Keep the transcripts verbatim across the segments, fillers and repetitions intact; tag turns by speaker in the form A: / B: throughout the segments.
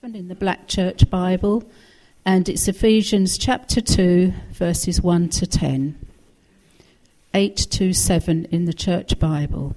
A: In the Black Church Bible, and it's Ephesians chapter two, verses one to ten. eight to seven in the Church Bible.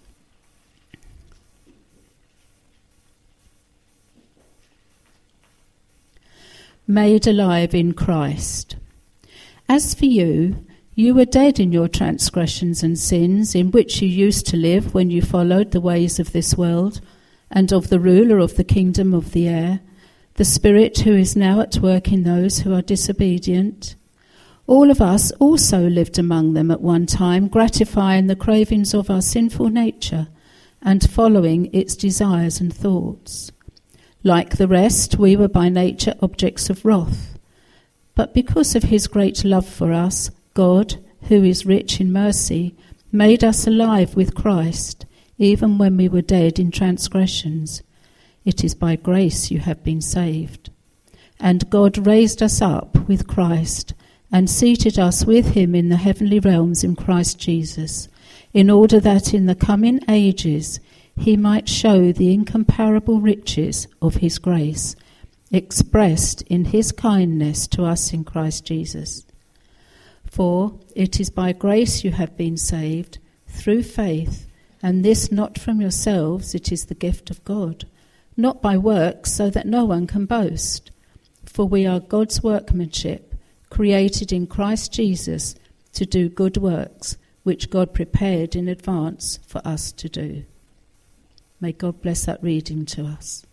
A: Made alive in Christ. As for you, you were dead in your transgressions and sins, in which you used to live when you followed the ways of this world, and of the ruler of the kingdom of the air, the Spirit who is now at work in those who are disobedient. All of us also lived among them at one time, gratifying the cravings of our sinful nature and following its desires and thoughts. Like the rest, we were by nature objects of wrath. But because of his great love for us, God, who is rich in mercy, made us alive with Christ, even when we were dead in transgressions. It is by grace you have been saved. And God raised us up with Christ and seated us with him in the heavenly realms in Christ Jesus, in order that in the coming ages he might show the incomparable riches of his grace, expressed in his kindness to us in Christ Jesus. For it is by grace you have been saved, through faith, and this not from yourselves, it is the gift of God, not by works, so that no one can boast. For we are God's workmanship, created in Christ Jesus to do good works, which God prepared in advance for us to do. May God bless that reading to us.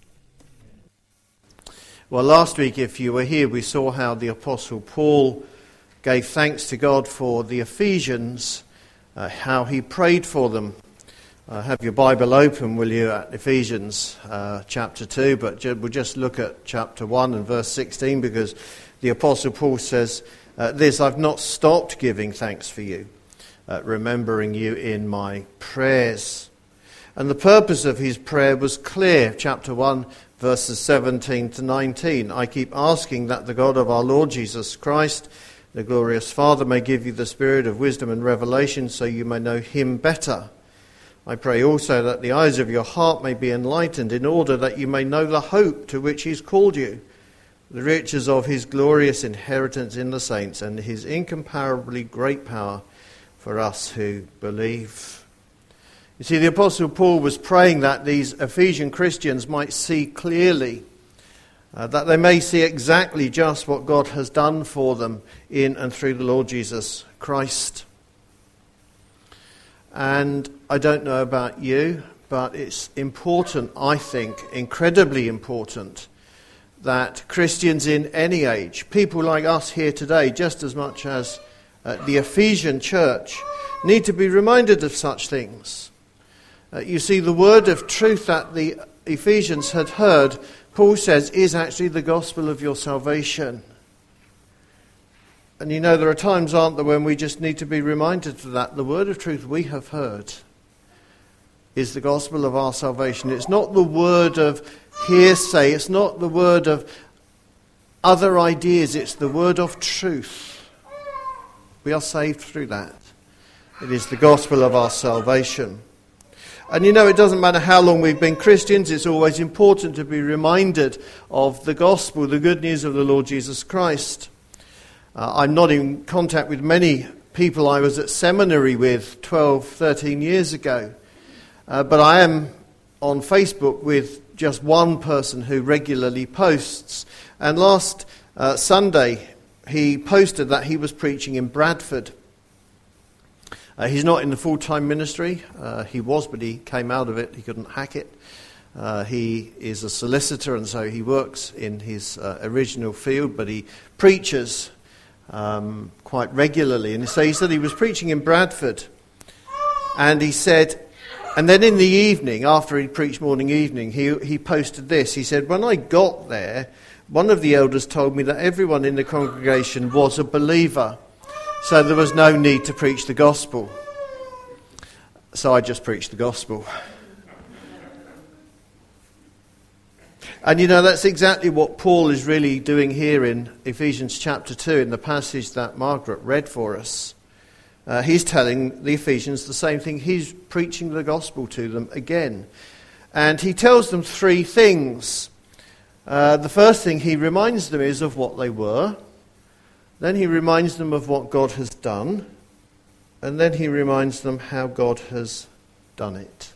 B: Well, last week, if you were here, we saw how the Apostle Paul gave thanks to God for the Ephesians, uh, how he prayed for them. Uh, have your Bible open, will you, at Ephesians uh, chapter two, but ju- we'll just look at chapter one and verse sixteen, because the Apostle Paul says uh, this: I've not stopped giving thanks for you, uh, remembering you in my prayers. And the purpose of his prayer was clear. Chapter one, verses seventeen to nineteen. I keep asking that the God of our Lord Jesus Christ, the glorious Father, may give you the spirit of wisdom and revelation, so you may know him better. I pray also that the eyes of your heart may be enlightened, in order that you may know the hope to which he's called you, the riches of his glorious inheritance in the saints, and his incomparably great power for us who believe. You see, the Apostle Paul was praying that these Ephesian Christians might see clearly, uh, that they may see exactly just what God has done for them in and through the Lord Jesus Christ. And I don't know about you, but it's important, I think, incredibly important, that Christians in any age, people like us here today, just as much as uh, the Ephesian church, need to be reminded of such things. Uh, you see, the word of truth that the Ephesians had heard, Paul says, is actually the gospel of your salvation. And you know, there are times, aren't there, when we just need to be reminded of that. The word of truth we have heard is the gospel of our salvation. It's not the word of hearsay. It's not the word of other ideas. It's the word of truth. We are saved through that. It is the gospel of our salvation. And you know, it doesn't matter how long we've been Christians, it's always important to be reminded of the gospel, the good news of the Lord Jesus Christ. Uh, I'm not in contact with many people I was at seminary with twelve, thirteen years ago. Uh, but I am on Facebook with just one person who regularly posts. And last uh, Sunday, he posted that he was preaching in Bradford. Uh, he's not in the full-time ministry. Uh, he was, but he came out of it. He couldn't hack it. Uh, he is a solicitor, and so he works in his uh, original field, but he preaches Um, quite regularly. And so he said he was preaching in Bradford, and he said, and then in the evening, after he preached morning evening, he he posted this. He said, when I got there, one of the elders told me that everyone in the congregation was a believer, so there was no need to preach the gospel. So I just preached the gospel. And you know, that's exactly what Paul is really doing here in Ephesians chapter two, in the passage that Margaret read for us. Uh, he's telling the Ephesians the same thing. He's preaching the gospel to them again. And he tells them three things. Uh, the first thing he reminds them is of what they were. Then he reminds them of what God has done. And then he reminds them how God has done it.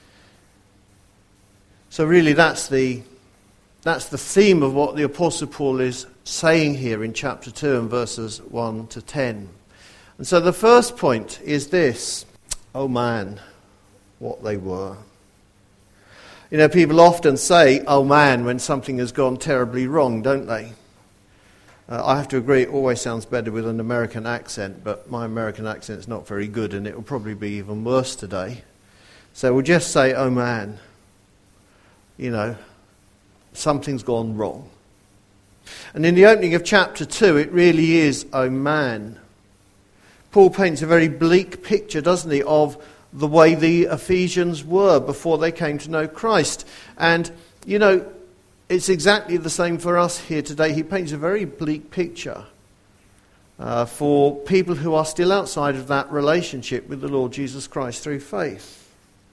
B: So really that's the, that's the theme of what the Apostle Paul is saying here in chapter two and verses one to ten. And so the first point is this: oh man, what they were. You know, people often say, oh man, when something has gone terribly wrong, don't they? Uh, I have to agree, it always sounds better with an American accent, but my American accent is not very good, and it will probably be even worse today. So we'll just say, oh man, you know, something's gone wrong. And in the opening of chapter two, it really is, oh man. Paul paints a very bleak picture, doesn't he, of the way the Ephesians were before they came to know Christ. And, you know, it's exactly the same for us here today. He paints a very bleak picture uh, for people who are still outside of that relationship with the Lord Jesus Christ through faith.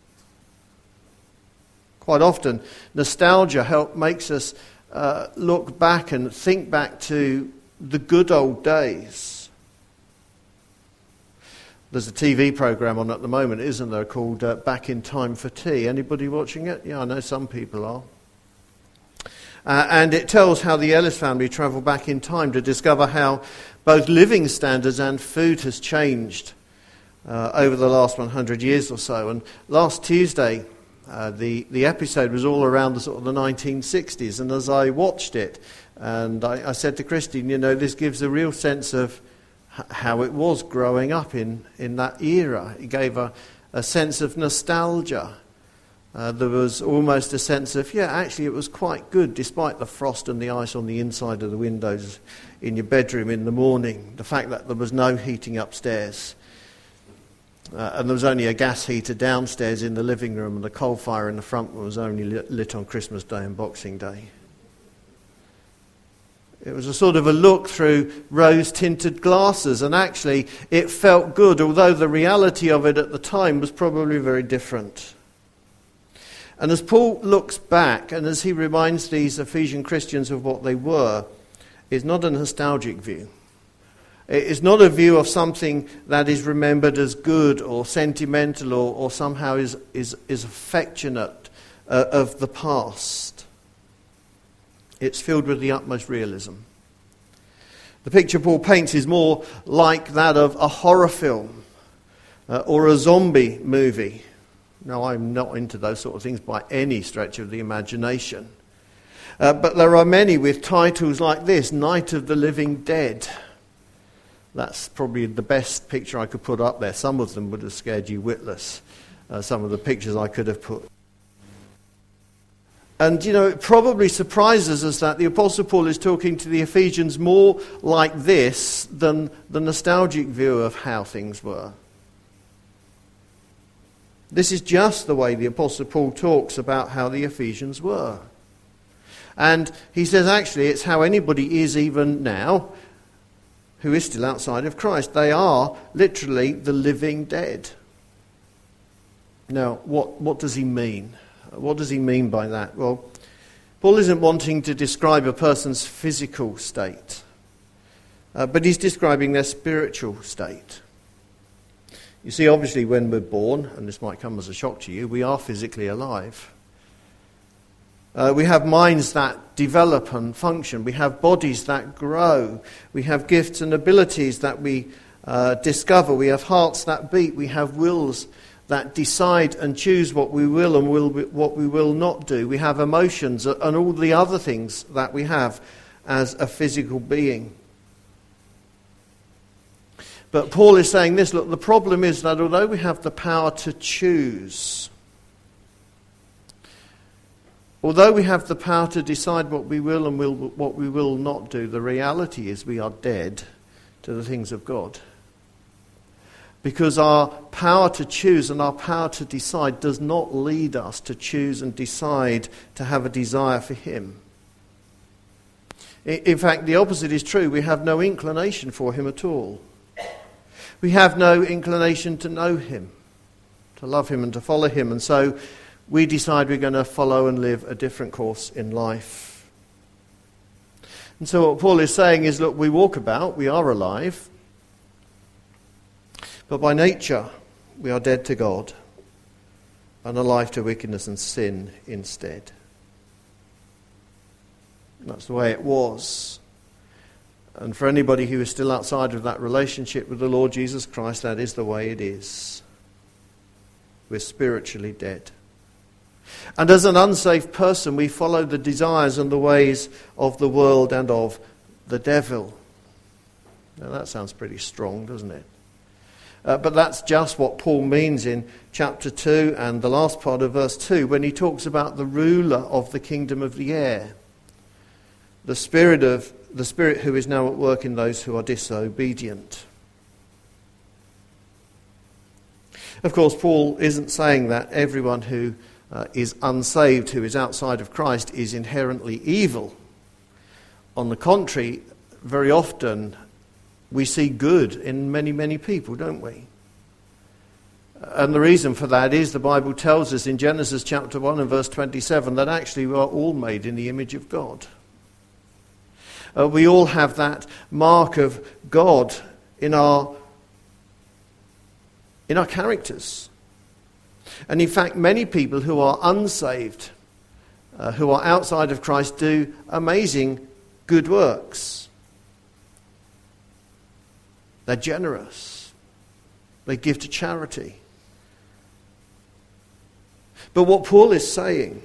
B: Quite often, nostalgia help makes us uh, look back and think back to the good old days. There's a T V program on at the moment, isn't there, called uh, Back in Time for Tea. Anybody watching it? Yeah, I know some people are. Uh, and it tells how the Ellis family travel back in time to discover how both living standards and food has changed uh, over the last one hundred years or so. And last Tuesday, uh, the, the episode was all around the sort of the nineteen sixties. And as I watched it, and I, I said to Christine, you know, this gives a real sense of how it was growing up in, in that era. It gave a, a sense of nostalgia. Uh, there was almost a sense of, yeah, actually it was quite good, despite the frost and the ice on the inside of the windows in your bedroom in the morning. The fact that there was no heating upstairs. Uh, and there was only a gas heater downstairs in the living room, and the coal fire in the front was only lit, lit on Christmas Day and Boxing Day. It was a sort of a look through rose-tinted glasses, and actually it felt good, although the reality of it at the time was probably very different. And as Paul looks back, and as he reminds these Ephesian Christians of what they were, it's not a nostalgic view. It's not a view of something that is remembered as good or sentimental or, or somehow is, is, is affectionate uh, of the past. It's filled with the utmost realism. The picture Paul paints is more like that of a horror film uh, or a zombie movie. Now, I'm not into those sort of things by any stretch of the imagination. Uh, but there are many with titles like this, Night of the Living Dead. That's probably the best picture I could put up there. Some of them would have scared you witless, uh, some of the pictures I could have put. And, you know, it probably surprises us that the Apostle Paul is talking to the Ephesians more like this than the nostalgic view of how things were. This is just the way the Apostle Paul talks about how the Ephesians were. And he says, actually, it's how anybody is even now who is still outside of Christ. They are literally the living dead. Now, what, what does he mean? What does he mean by that? Well, Paul isn't wanting to describe a person's physical state, uh, but he's describing their spiritual state. You see, obviously, when we're born, and this might come as a shock to you, we are physically alive. Uh, we have minds that develop and function. We have bodies that grow. We have gifts and abilities that we uh, discover. We have hearts that beat. We have wills that decide and choose what we will and will what we will not do. We have emotions and all the other things that we have as a physical being. But Paul is saying this, look, the problem is that although we have the power to choose, although we have the power to decide what we will and will, what we will not do, the reality is we are dead to the things of God. Because our power to choose and our power to decide does not lead us to choose and decide to have a desire for him. In fact, the opposite is true. We have no inclination for him at all. We have no inclination to know him, to love him and to follow him. And so we decide we're going to follow and live a different course in life. And so what Paul is saying is, look, we walk about, we are alive, but by nature we are dead to God and alive to wickedness and sin instead. And that's the way it was. And for anybody who is still outside of that relationship with the Lord Jesus Christ, that is the way it is. We're spiritually dead. And as an unsaved person, we follow the desires and the ways of the world and of the devil. Now that sounds pretty strong, doesn't it? Uh, but that's just what Paul means in chapter two and the last part of verse two, when he talks about the ruler of the kingdom of the air. The spirit of the spirit who is now at work in those who are disobedient. Of course, Paul isn't saying that everyone who uh, is unsaved, who is outside of Christ, is inherently evil. On the contrary, very often we see good in many, many people, don't we? And the reason for that is the Bible tells us in Genesis chapter one and verse twenty-seven that actually we are all made in the image of God. Uh, we all have that mark of God in our in our characters. And in fact, many people who are unsaved, uh, who are outside of Christ, do amazing good works. They're generous. They give to charity. But what Paul is saying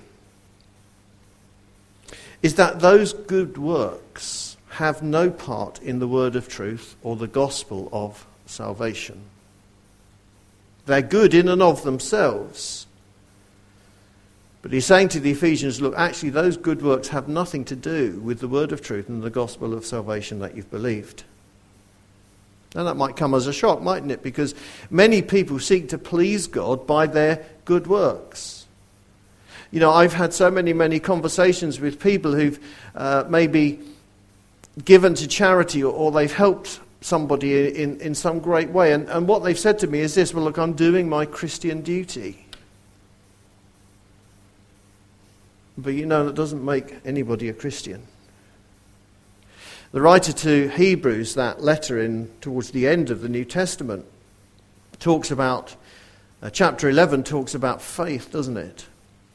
B: is that those good works have no part in the word of truth or the gospel of salvation. They're good in and of themselves. But he's saying to the Ephesians, look, actually those good works have nothing to do with the word of truth and the gospel of salvation that you've believed. And that might come as a shock, mightn't it? Because many people seek to please God by their good works. You know, I've had so many, many conversations with people who've uh, maybe given to charity or, or they've helped somebody in, in some great way. And, and what they've said to me is this, well, look, I'm doing my Christian duty. But you know, that doesn't make anybody a Christian. The writer to Hebrews, that letter in towards the end of the New Testament, talks about, uh, chapter eleven talks about faith, doesn't it?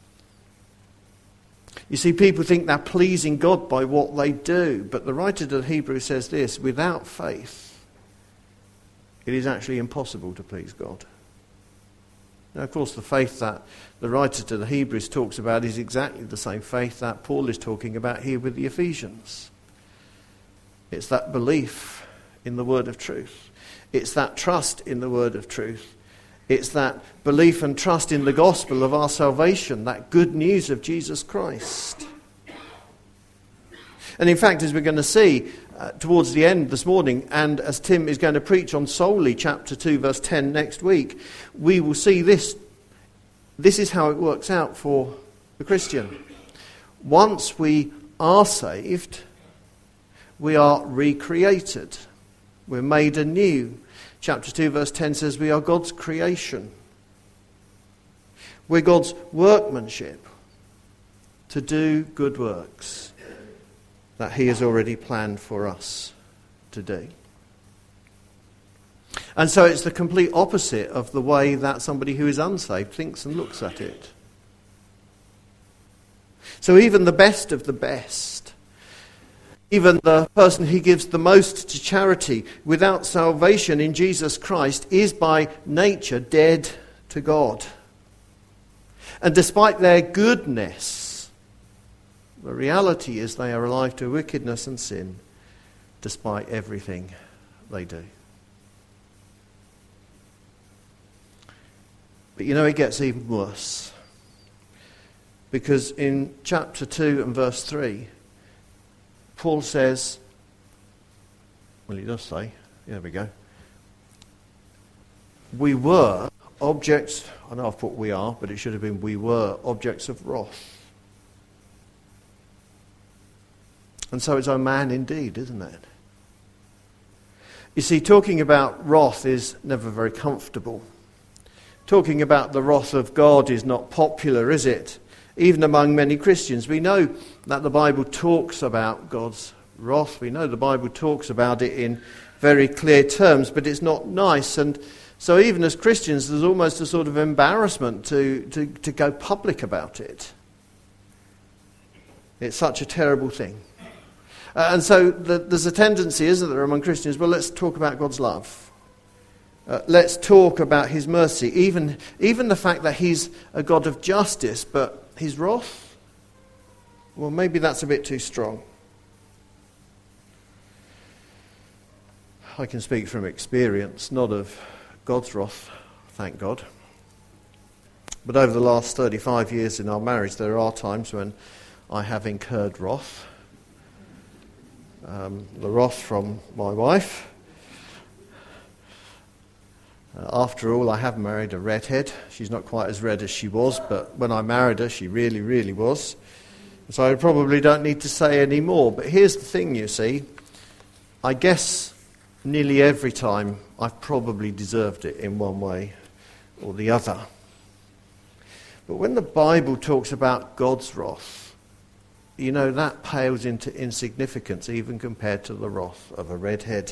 B: You see, people think they're pleasing God by what they do, but the writer to the Hebrews says this, without faith, it is actually impossible to please God. Now, of course, the faith that the writer to the Hebrews talks about is exactly the same faith that Paul is talking about here with the Ephesians. It's that belief in the word of truth. It's that trust in the word of truth. It's that belief and trust in the gospel of our salvation, that good news of Jesus Christ. And in fact, as we're going to see uh, towards the end this morning, and as Tim is going to preach on solely chapter two, verse ten next week, we will see this. This is how it works out for the Christian. Once we are saved, we are recreated. We're made anew. Chapter two, verse ten says we are God's creation. We're God's workmanship to do good works that he has already planned for us to do. And so it's the complete opposite of the way that somebody who is unsaved thinks and looks at it. So even the best of the best, even the person who gives the most to charity without salvation in Jesus Christ is by nature dead to God. And despite their goodness, the reality is they are alive to wickedness and sin despite everything they do. But you know, it gets even worse. Because in chapter two and verse three, Paul says, well, he does say, there we go. We were objects, I know I've put we are, but it should have been we were objects of wrath. And so it's, oh man, indeed, isn't it? You see, talking about wrath is never very comfortable. Talking about the wrath of God is not popular, is it? Even among many Christians. We know that the Bible talks about God's wrath. We know the Bible talks about it in very clear terms, but it's not nice. And so even as Christians, there's almost a sort of embarrassment to, to, to go public about it. It's such a terrible thing. Uh, and so the, there's a tendency, isn't there, among Christians, well, let's talk about God's love. Uh, let's talk about his mercy, even, even the fact that he's a God of justice, but his wrath, well, maybe that's a bit too strong. I can speak from experience, not of God's wrath, thank God. But over the last thirty-five years in our marriage, there are times when I have incurred wrath. Um, the wrath from my wife. Uh, after all, I have married a redhead. She's not quite as red as she was, but when I married her, she really, really was. So I probably don't need to say any more. But here's the thing, you see. I guess nearly every time I've probably deserved it in one way or the other. But when the Bible talks about God's wrath, you know, that pales into insignificance even compared to the wrath of a redhead.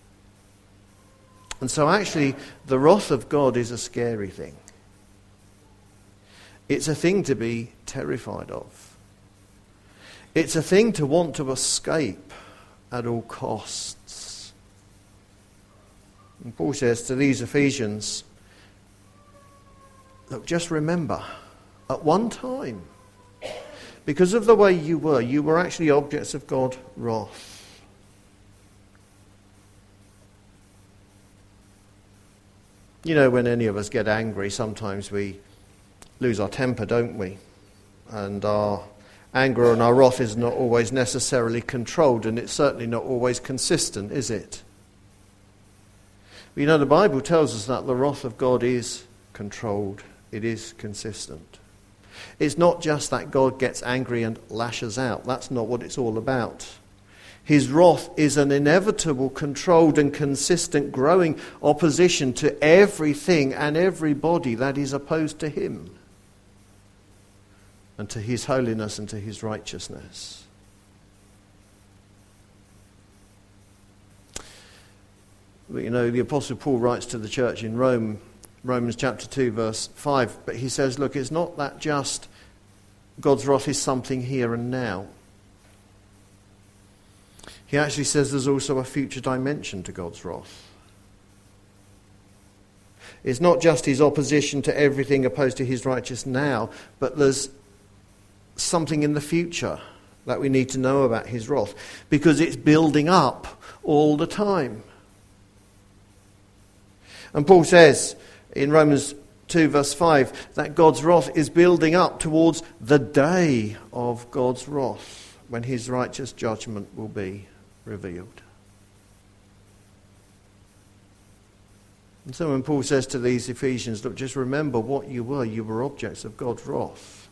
B: And so actually, the wrath of God is a scary thing. It's a thing to be terrified of. It's a thing to want to escape at all costs. And Paul says to these Ephesians, look, just remember, at one time, because of the way you were, you were actually objects of God's wrath. You know, when any of us get angry, sometimes we lose our temper, don't we? And our anger and our wrath is not always necessarily controlled, and it's certainly not always consistent, is it? But you know, the Bible tells us that the wrath of God is controlled. It is consistent. It's not just that God gets angry and lashes out. That's not what it's all about. His wrath is an inevitable, controlled and consistent growing opposition to everything and everybody that is opposed to him and to his holiness and to his righteousness. But you know, the Apostle Paul writes to the church in Rome, Romans chapter two, verse five, but he says, look, it's not that just God's wrath is something here and now. He actually says there's also a future dimension to God's wrath. It's not just his opposition to everything opposed to his righteousness now, but there's something in the future that we need to know about his wrath, because it's building up all the time. And Paul says in Romans two verse five that God's wrath is building up towards the day of God's wrath, when his righteous judgment will be revealed. And so when Paul says to these Ephesians, look, just remember what you were. You were objects of God's wrath.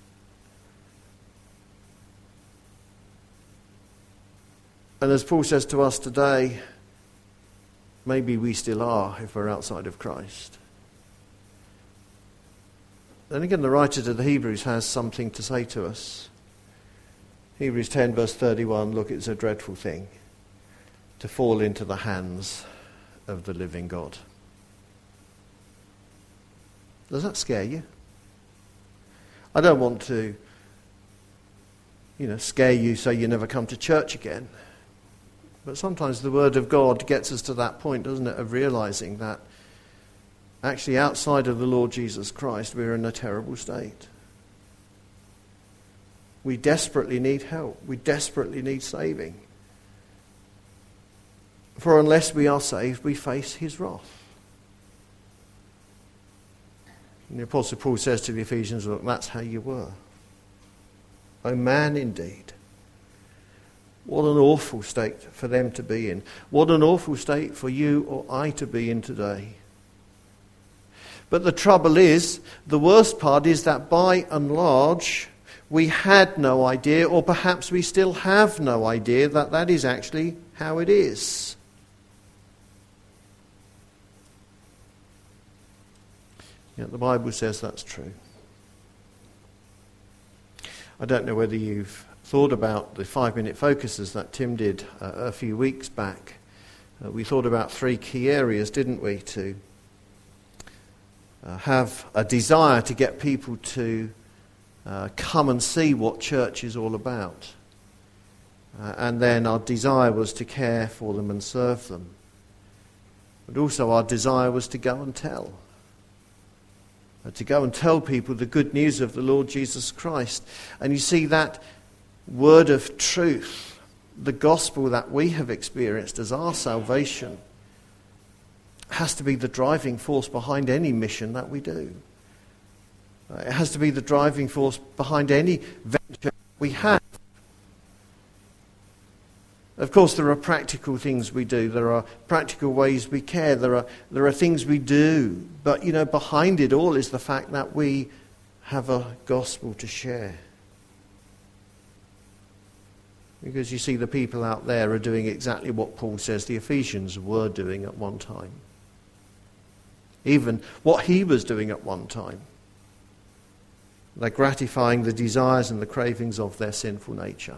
B: And as Paul says to us today, maybe we still are if we're outside of Christ. Then again, the writer to the Hebrews has something to say to us. Hebrews ten verse thirty-one, look, it's a dreadful thing to fall into the hands of the living God. Does that scare you? I don't want to, you know, scare you so you never come to church again. But sometimes the Word of God gets us to that point, doesn't it, of realizing that actually outside of the Lord Jesus Christ, we're in a terrible state. We desperately need help. We desperately need saving. For unless we are saved, we face his wrath. And the Apostle Paul says to the Ephesians, look, that's how you were. Oh man, indeed. What an awful state for them to be in. What an awful state for you or I to be in today. But the trouble is, the worst part is that by and large, we had no idea, or perhaps we still have no idea, that that is actually how it is. Yet the Bible says that's true. I don't know whether you've thought about the five-minute focuses that Tim did uh, a few weeks back, uh, we thought about three key areas, didn't we? To uh, have a desire to get people to uh, come and see what church is all about. Uh, and then our desire was to care for them and serve them. But also our desire was to go and tell. Uh, to go and tell people the good news of the Lord Jesus Christ. And you see that word of truth, the gospel that we have experienced as our salvation, has to be the driving force behind any mission that we do. Uh, it has to be the driving force behind any venture we have. Of course, there are practical things we do. There are practical ways we care. There are there are things we do. But, you know, behind it all is the fact that we have a gospel to share. Because you see, the people out there are doing exactly what Paul says the Ephesians were doing at one time. Even what he was doing at one time. They're gratifying the desires and the cravings of their sinful nature.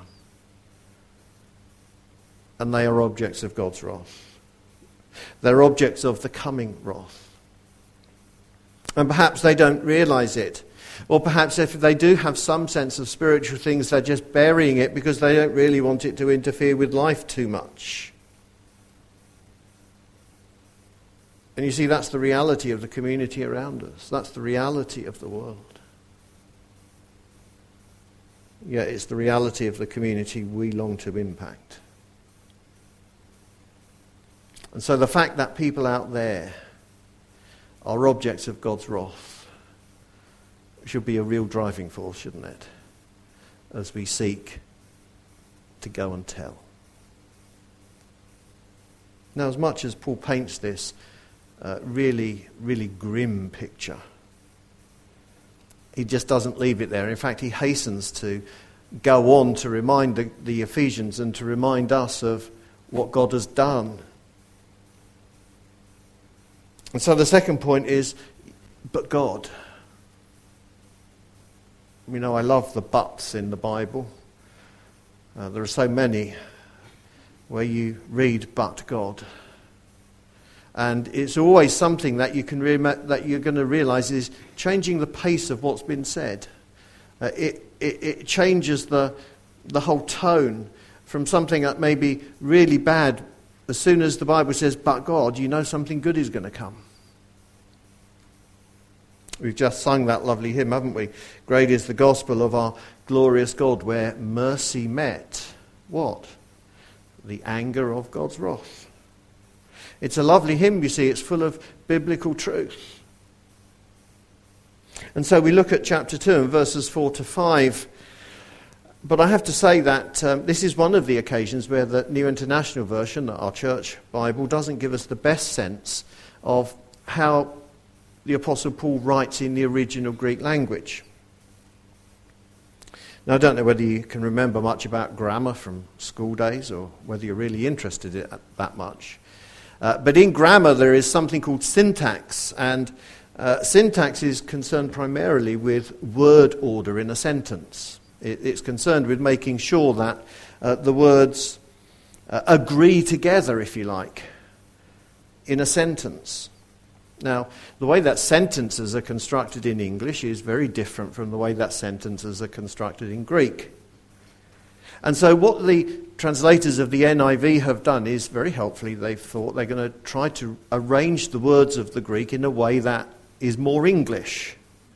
B: And they are objects of God's wrath. They're objects of the coming wrath. And perhaps they don't realize it. Or perhaps if they do have some sense of spiritual things, they're just burying it because they don't really want it to interfere with life too much. And you see, that's the reality of the community around us. That's the reality of the world. Yeah, it's the reality of the community we long to impact. And so the fact that people out there are objects of God's wrath should be a real driving force, shouldn't it? As we seek to go and tell. Now, as much as Paul paints this uh, really, really grim picture, he just doesn't leave it there. In fact, he hastens to go on to remind the, the Ephesians and to remind us of what God has done. And so the second point is, but God. You know, I love the buts in the Bible. Uh, there are so many where you read, but God. And it's always something that you can re- that you're going to realize is changing the pace of what's been said. Uh, it, it it changes the the whole tone from something that may be really bad. As soon as the Bible says, but God, you know something good is going to come. We've just sung that lovely hymn, haven't we? Great is the gospel of our glorious God, where mercy met, what? The anger of God's wrath. It's a lovely hymn, you see. It's full of biblical truth. And so we look at chapter two and verses four to five. But I have to say that um, this is one of the occasions where the New International Version, our church Bible, doesn't give us the best sense of how the Apostle Paul writes in the original Greek language. Now, I don't know whether you can remember much about grammar from school days or whether you're really interested in it that much. Uh, but in grammar, there is something called syntax, and uh, syntax is concerned primarily with word order in a sentence. It, it's concerned with making sure that uh, the words uh, agree together, if you like, in a sentence. Now, the way that sentences are constructed in English is very different from the way that sentences are constructed in Greek. And so what the translators of the N I V have done is, very helpfully, they've thought they're going to try to arrange the words of the Greek in a way that is more English.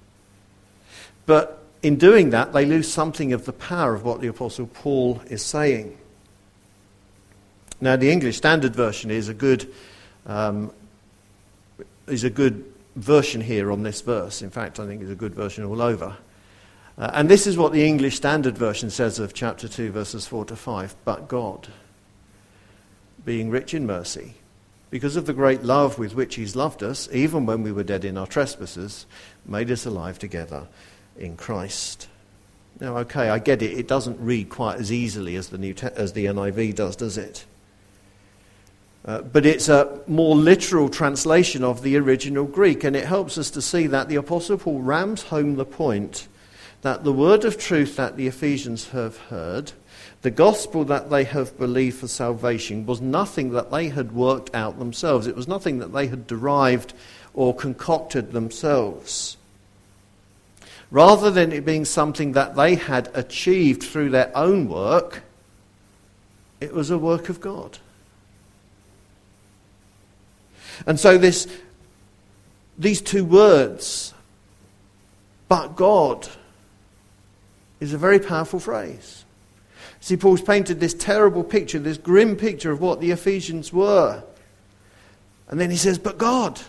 B: But in doing that, they lose something of the power of what the Apostle Paul is saying. Now, the English Standard Version is a good um, is a good version here on this verse. In fact, I think it's a good version all over. Uh, and this is what the English Standard Version says of chapter two, verses four to five. But God, being rich in mercy, because of the great love with which he's loved us, even when we were dead in our trespasses, made us alive together in Christ. Now, okay, I get it. It doesn't read quite as easily as the New Te- as the N I V does, does it? Uh, but it's a more literal translation of the original Greek, and it helps us to see that the Apostle Paul rams home the point that the word of truth that the Ephesians have heard, the gospel that they have believed for salvation, was nothing that they had worked out themselves. It was nothing that they had derived or concocted themselves. Rather than it being something that they had achieved through their own work, it was a work of God. And so this, these two words, but God, is a very powerful phrase. See, Paul's painted this terrible picture, this grim picture of what the Ephesians were. And then he says, but God.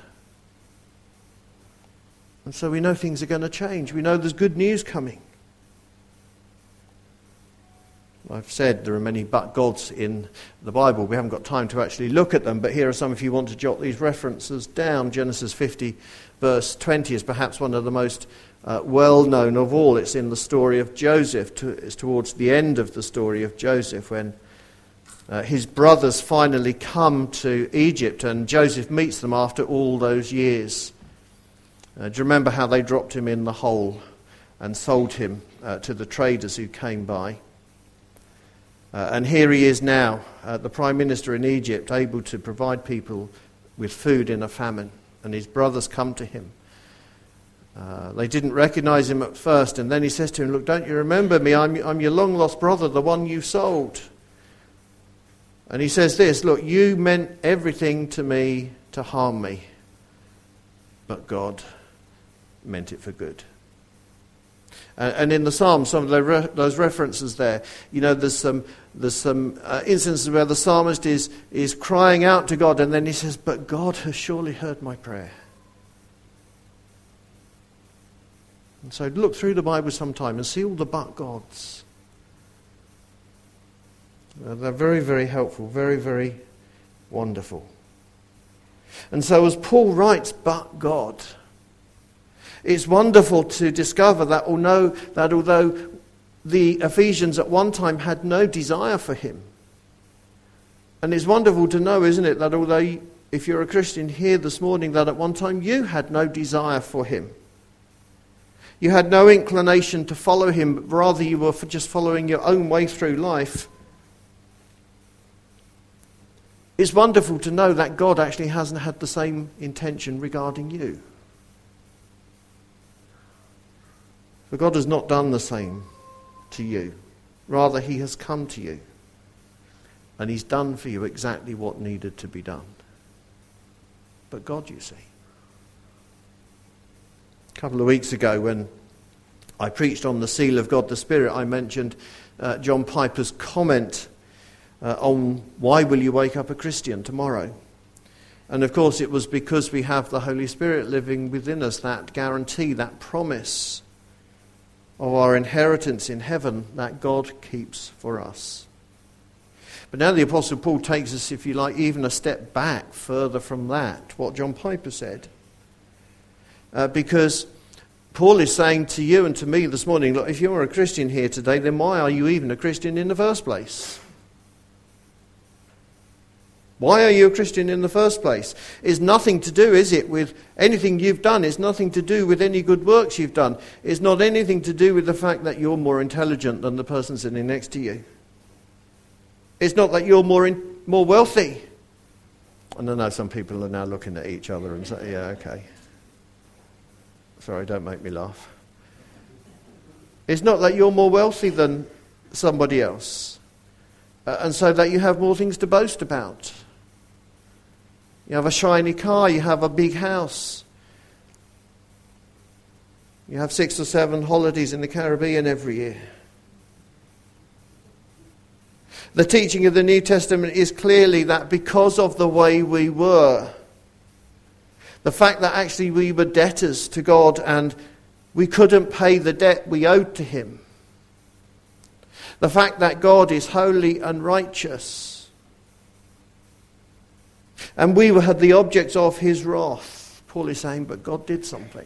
B: And so we know things are going to change. We know there's good news coming. I've said there are many but gods in the Bible. We haven't got time to actually look at them, but here are some if you want to jot these references down. Genesis fifty, verse twenty is perhaps one of the most uh, well-known of all. It's in the story of Joseph. To, it's towards the end of the story of Joseph when uh, his brothers finally come to Egypt and Joseph meets them after all those years. Uh, do you remember how they dropped him in the hole and sold him uh, to the traders who came by? Uh, and here he is now, uh, the Prime Minister in Egypt, able to provide people with food in a famine. And his brothers come to him. Uh, they didn't recognize him at first. And then he says to him, look, don't you remember me? I'm, I'm your long-lost brother, the one you sold. And he says this, look, you meant everything to me to harm me. But God meant it for good. Uh, and in the Psalms, some of the re- those references there, you know, there's some there's some uh, instances where the psalmist is is crying out to God, and then he says, "But God has surely heard my prayer." And so, look through the Bible sometime and see all the but gods. Uh, they're very, very helpful, very, very wonderful. And so, as Paul writes, "But God," it's wonderful to discover that although, that although the Ephesians at one time had no desire for him, and it's wonderful to know, isn't it, that although you, if you're a Christian here this morning, that at one time you had no desire for him. You had no inclination to follow him, but rather you were just following your own way through life. It's wonderful to know that God actually hasn't had the same intention regarding you. For God has not done the same to you. Rather, he has come to you. And he's done for you exactly what needed to be done. But God, you see. A couple of weeks ago when I preached on the seal of God the Spirit, I mentioned uh, John Piper's comment uh, on why will you wake up a Christian tomorrow? And of course it was because we have the Holy Spirit living within us, that guarantee, that promise of our inheritance in heaven that God keeps for us. But now the Apostle Paul takes us, if you like, even a step back further from that, what John Piper said. Uh, because Paul is saying to you and to me this morning, look, if you're a Christian here today, then why are you even a Christian in the first place? Why are you a Christian in the first place? It's nothing to do, is it, with anything you've done. It's nothing to do with any good works you've done. It's not anything to do with the fact that you're more intelligent than the person sitting next to you. It's not that you're more in, more wealthy. And I know some people are now looking at each other and saying, yeah, okay. Sorry, don't make me laugh. It's not that you're more wealthy than somebody else. Uh, and so that you have more things to boast about. You have a shiny car, you have a big house. You have six or seven holidays in the Caribbean every year. The teaching of the New Testament is clearly that because of the way we were, the fact that actually we were debtors to God and we couldn't pay the debt we owed to him, the fact that God is holy and righteous, and we had the objects of his wrath. Paul is saying, but God did something.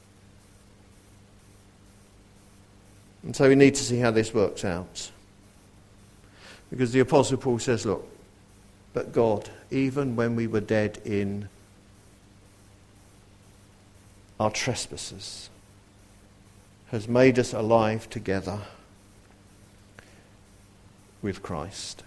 B: And so we need to see how this works out. Because the Apostle Paul says, look, but God, even when we were dead in our trespasses, has made us alive together with Christ.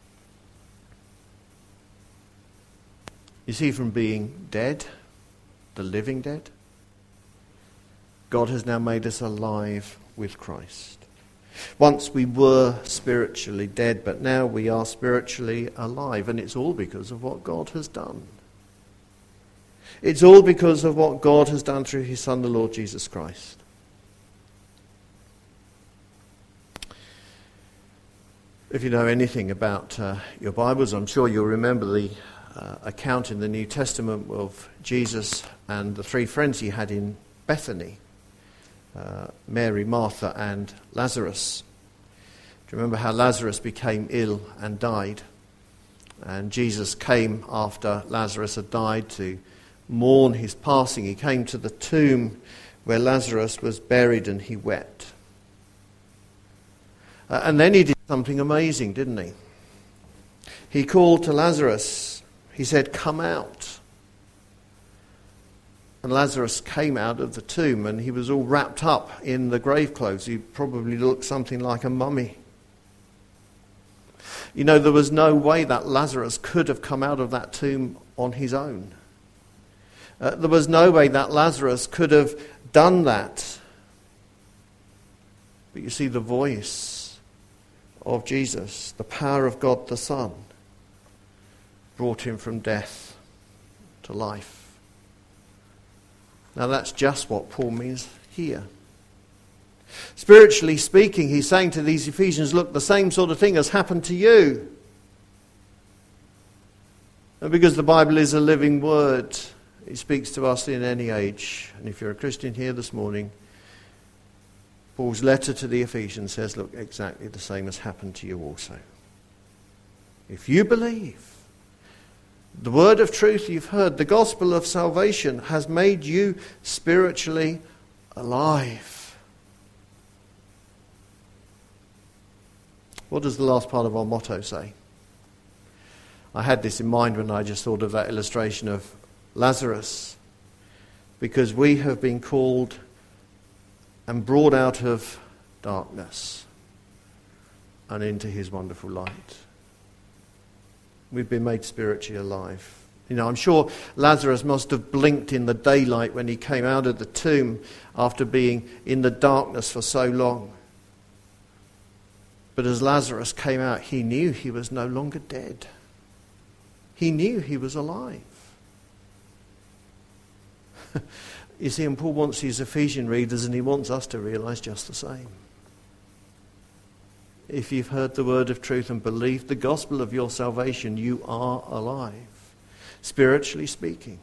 B: You see, from being dead, the living dead, God has now made us alive with Christ. Once we were spiritually dead, but now we are spiritually alive, and it's all because of what God has done. It's all because of what God has done through his Son, the Lord Jesus Christ. If you know anything about uh, your Bibles, I'm sure you'll remember the uh, account in the New Testament of Jesus and the three friends he had in Bethany. Uh, Mary, Martha and Lazarus. Do you remember how Lazarus became ill and died? And Jesus came after Lazarus had died to mourn his passing. He came to the tomb where Lazarus was buried and he wept. Uh, and then he did something amazing, didn't he? He called to Lazarus. He said, "Come out." And Lazarus came out of the tomb, and he was all wrapped up in the grave clothes. He probably looked something like a mummy. You know, there was no way that Lazarus could have come out of that tomb on his own. Uh, there was no way that Lazarus could have done that. But you see, the voice of Jesus, the power of God the Son, brought him from death to life. Now that's just what Paul means here. Spiritually speaking, he's saying to these Ephesians, look, the same sort of thing has happened to you. And because the Bible is a living word, it speaks to us in any age. And if you're a Christian here this morning, Paul's letter to the Ephesians says, look, exactly the same has happened to you also. If you believe, the word of truth you've heard, the gospel of salvation, has made you spiritually alive. What does the last part of our motto say? I had this in mind when I just thought of that illustration of Lazarus. Because we have been called and brought out of darkness and into his wonderful light. We've been made spiritually alive. You know, I'm sure Lazarus must have blinked in the daylight when he came out of the tomb after being in the darkness for so long. But as Lazarus came out, he knew he was no longer dead. He knew he was alive. You see, and Paul wants his Ephesian readers, and he wants us to realise just the same. If you've heard the word of truth and believed the gospel of your salvation, you are alive, spiritually speaking.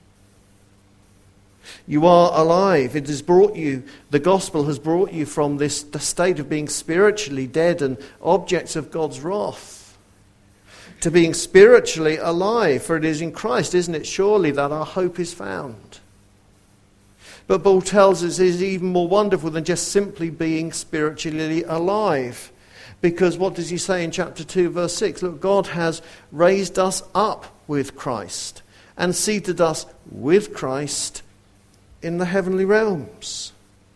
B: You are alive. It has brought you, the gospel has brought you from this the state of being spiritually dead and objects of God's wrath to being spiritually alive. For it is in Christ, isn't it, surely, that our hope is found. But Paul tells us it is even more wonderful than just simply being spiritually alive. Because what does he say in chapter two, verse six? Look, God has raised us up with Christ and seated us with Christ in the heavenly realms.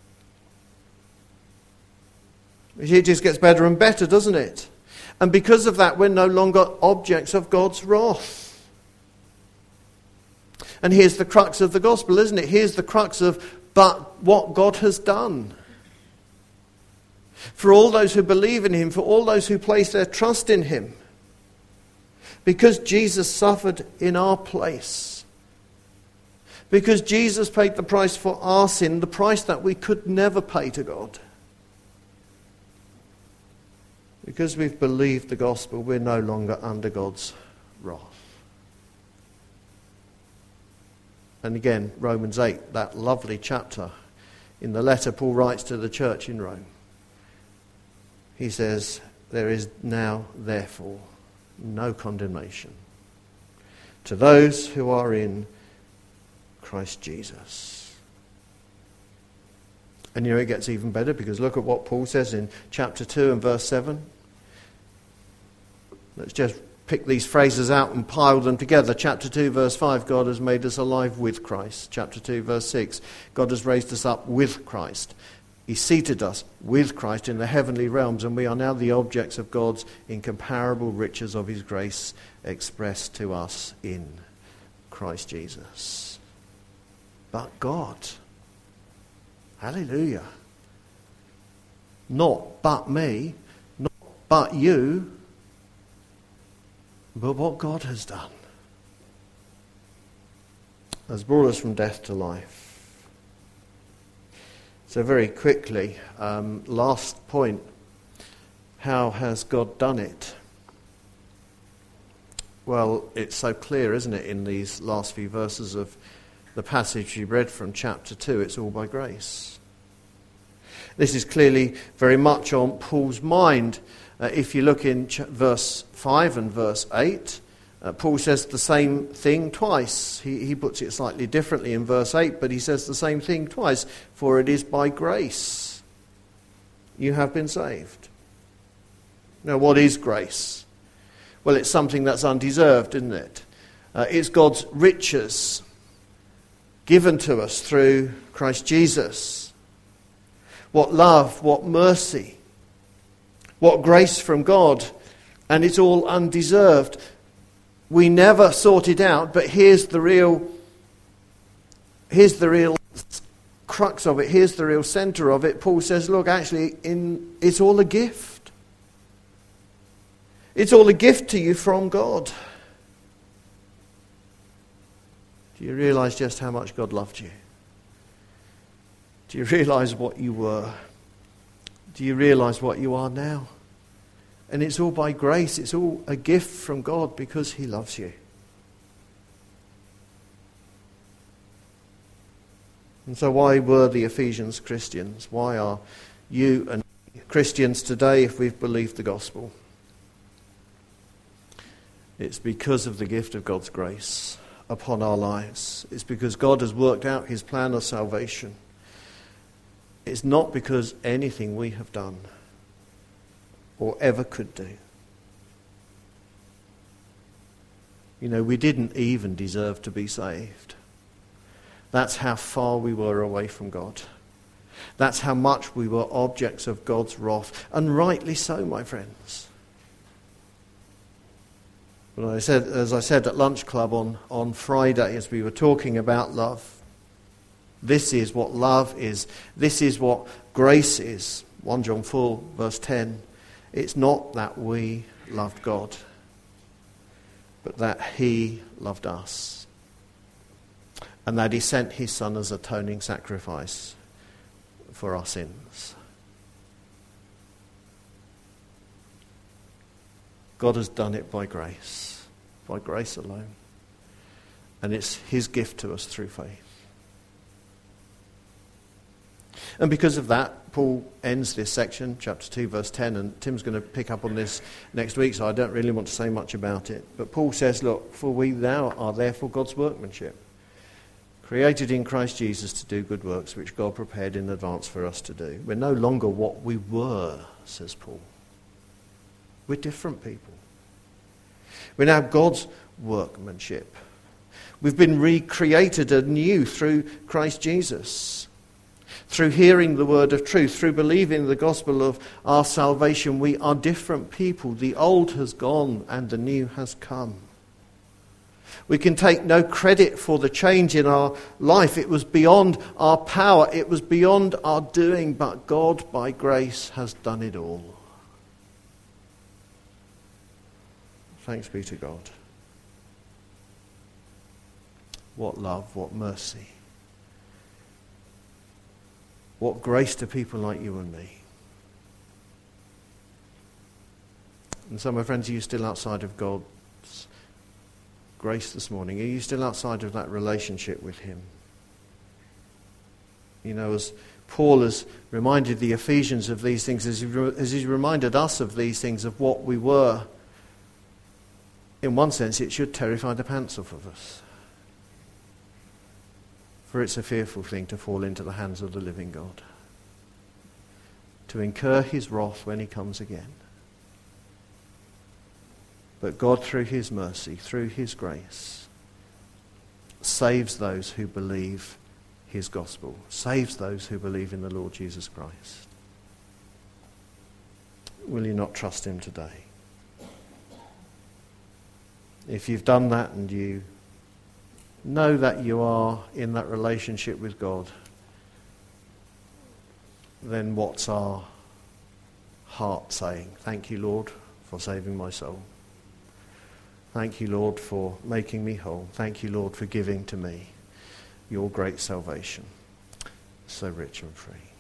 B: It just gets better and better, doesn't it? And because of that, we're no longer objects of God's wrath. And here's the crux of the gospel, isn't it? Here's the crux of but what God has done. For all those who believe in him, for all those who place their trust in him. Because Jesus suffered in our place. Because Jesus paid the price for our sin, the price that we could never pay to God. Because we've believed the gospel, we're no longer under God's wrath. And again, Romans eight, that lovely chapter in the letter Paul writes to the church in Rome. He says, there is now, therefore, no condemnation to those who are in Christ Jesus. And you know, it gets even better, because look at what Paul says in chapter two and verse seven. Let's just pick these phrases out and pile them together. Chapter two, verse five, God has made us alive with Christ. Chapter two, verse six, God has raised us up with Christ. He seated us with Christ in the heavenly realms, and we are now the objects of God's incomparable riches of his grace expressed to us in Christ Jesus. But God, hallelujah, not but me, not but you, but what God has done has brought us from death to life. So very quickly, um, last point, how has God done it? Well, it's so clear, isn't it, in these last few verses of the passage you read from chapter two, it's all by grace. This is clearly very much on Paul's mind. Uh, if you look in ch- verse five and verse eight, Uh, Paul says the same thing twice. He, he puts it slightly differently in verse eight, but he says the same thing twice. For it is by grace you have been saved. Now, what is grace? Well, it's something that's undeserved, isn't it? Uh, it's God's riches given to us through Christ Jesus. What love, what mercy, what grace from God, and it's all undeserved. We never sought it out, but here's the real, here's the real crux of it. Here's the real centre of it. Paul says, look, actually, in, it's all a gift. It's all a gift to you from God. Do you realise just how much God loved you? Do you realise what you were? Do you realise what you are now? And it's all by grace. It's all a gift from God because he loves you. And so why were the Ephesians Christians? Why are you and Christians today if we've believed the gospel? It's because of the gift of God's grace upon our lives. It's because God has worked out his plan of salvation. It's not because anything we have done or ever could do. You know, we didn't even deserve to be saved. That's how far we were away from God. That's how much we were objects of God's wrath. And rightly so, my friends. But I said, as I said at Lunch Club on, on Friday, as we were talking about love, this is what love is. This is what grace is. First John four, verse ten. It's not that we loved God, but that he loved us. And that he sent his son as atoning sacrifice for our sins. God has done it by grace, by grace alone. And it's his gift to us through faith. And because of that, Paul ends this section, chapter two, verse ten, and Tim's going to pick up on this next week, so I don't really want to say much about it. But Paul says, look, for we now are therefore God's workmanship, created in Christ Jesus to do good works, which God prepared in advance for us to do. We're no longer what we were, says Paul. We're different people. We're now God's workmanship. We've been recreated anew through Christ Jesus. Through hearing the word of truth, through believing the gospel of our salvation, we are different people. The old has gone and the new has come. We can take no credit for the change in our life. It was beyond our power. It was beyond our doing, but God, by grace, has done it all. Thanks be to God. What love, what mercy. What grace to people like you and me. And so, my friends, are you still outside of God's grace this morning? Are you still outside of that relationship with him? You know, as Paul has reminded the Ephesians of these things, as he, as he reminded us of these things, of what we were, in one sense, it should terrify the pants off of us. For it's a fearful thing to fall into the hands of the living God, to incur his wrath when he comes again. But God, through his mercy, through his grace, saves those who believe his gospel, saves those who believe in the Lord Jesus Christ. Will you not trust him today? If you've done that and you know that you are in that relationship with God, then what's our heart saying? Thank you, Lord, for saving my soul. Thank you, Lord, for making me whole. Thank you, Lord, for giving to me your great salvation, so rich and free.